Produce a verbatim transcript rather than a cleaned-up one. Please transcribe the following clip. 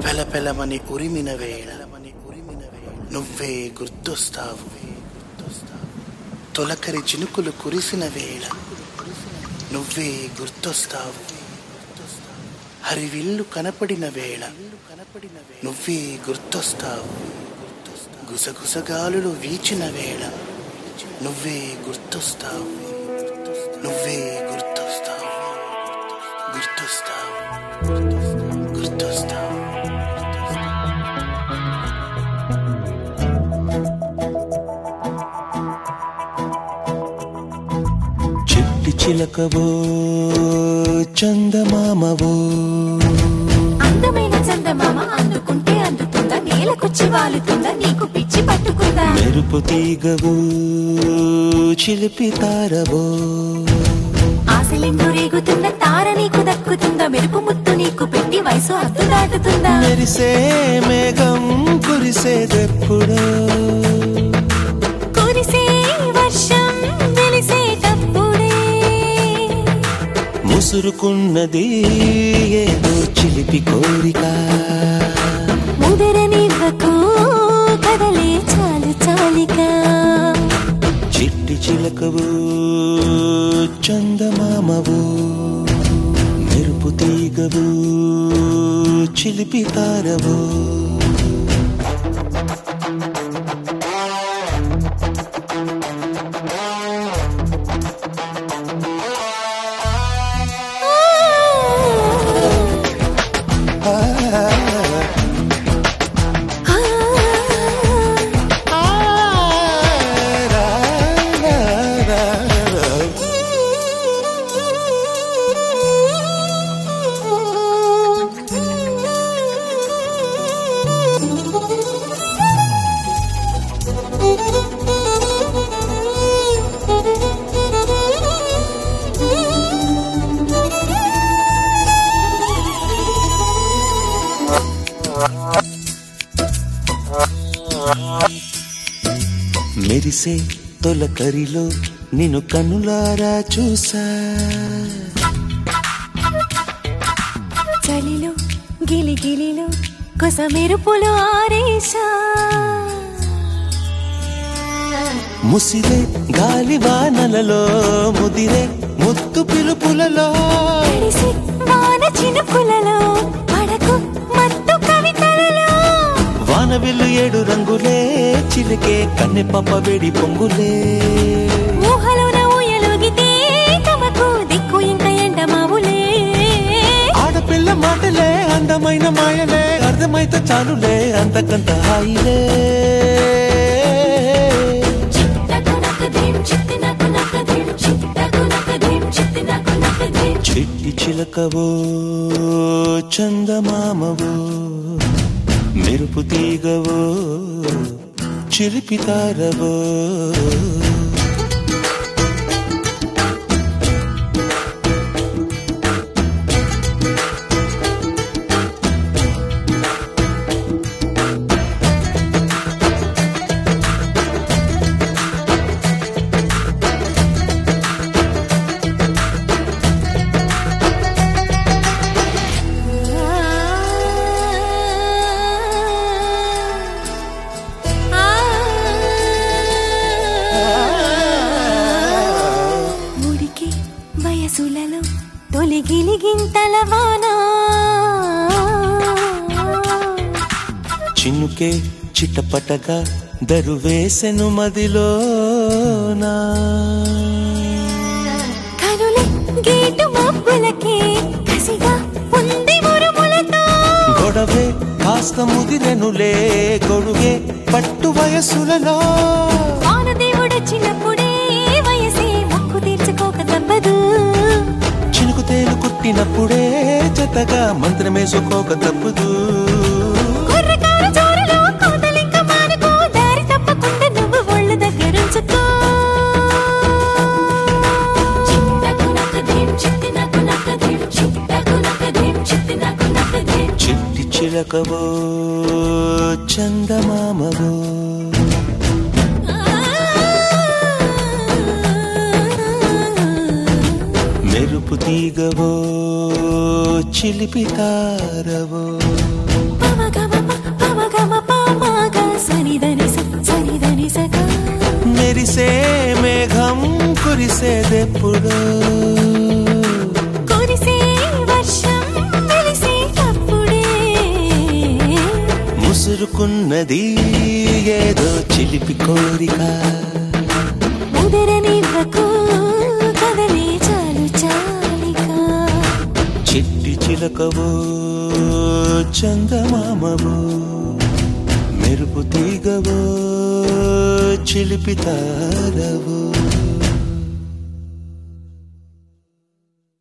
పెలపెలమని ఉరిమిన వేళ నువ్వే గుర్తొస్తావు. తొలకరి చినుకులు కురిసిన వేళ నువ్వే గుర్తొస్తావు. హరివిల్లు కనపడిన వేళ నువ్వే గుర్తొస్తావు. గుసగుసగాలులు వీచిన వేళ నువ్వే గుర్తొస్తావు. నువ్వే గుర్తొస్తావు. గుర్తొస్తావు. గుర్తొస్తావు. చిట్టి చిలకవో చందమామవో, అందమైన చందమామ అందుకుంటే అందుతుందా, నేలకొచ్చి వాలుతుందా, నీకు పిచ్చి పట్టుకుందా. మెరుపు తీగవో చిలిపి తారవో, ఆశలెందు రేగుతున్న తార నీకు దక్కుతుందా, మెరుపు ముత్తు నీకు పెట్టి వయసు అద్దు దాటుతుందా. మెరిసే మేఘం కురిసేదెప్పుడో, కురిసే వర్షం వెలిసేటప్పుడే, ముసురుకున్నది ఏదో చిలిపి కోరిక. ముదరనివ్వకు కదలే చాలు చాలిక. చిట్టి చిలకవో చందమామవో, మెరుపు తీగవో చిలిపి తారవో. మెరిసే తొలకరిలో నిన్ను కన్నులారా చూసా, చలిలో గిలిగిలిలో కొస మెరుపులు ఆరేశా. ముసిరే గాలి వానలలో ముదిరే ముత్తు పిలుపులలో, తడిసి వాన చినుకులలో పడకు మత్తు కవితలలో. వానవిల్లు ఏడు రంగులే చిలికే కన్నె పప్ప వేడి పొంగులే. ఊహలోన ఊయలుగితే తమకు దిక్కు ఇంక ఎండ మావులే. ఆడపిల్ల మాటలే అందమైన మాయలే, అర్థమైతే చాలులే అంతకంత హాయిలే. చిట్టి చిలకవో చందమామవో, మెరుపు తీగవో చిలిపి తారవో. వయసులలో తొలి గిలిగింతల వాన, చిన్నుకే చిట్టపటగా దరువేసెను మదిలోనా. కనులే గేటు మబ్బులకే కసిగా ఉంది మురుములతో, గొడవే కాస్త ముదిరెనులే గొడుగే పట్టు వయసులలో. వానదేవుడొచ్చినప్పుడే వయసే మొక్కు తీర్చుకోక తప్పదు, చినుకు తేలు కుట్టినప్పుడే జతగా మంత్రమేసుకోక తప్పదు. కుర్రకారు జోరులో కోతలింక మానుకో, దారి తప్పకుండా నువ్వు ఒళ్ళు దగ్గరుంచుకో. చిట్టి చిలకవో చందమామవో, మెరుపు తీగవో చిలిపి తారవో. గమ పామాగ సనిదని సనిదని సగా మెరిసే మేఘం కురిసేదెప్పుడు కురిసే వర్షం వెలిసేటప్పుడే ముసురుకున్నది ఏదో చిలిపి కోరిక ముదరనివ్వకు కదలే చాలు చాలిక చిట్టి చిలకవో చందమామవో మెరుపు తీగవో చిలిపి తారవో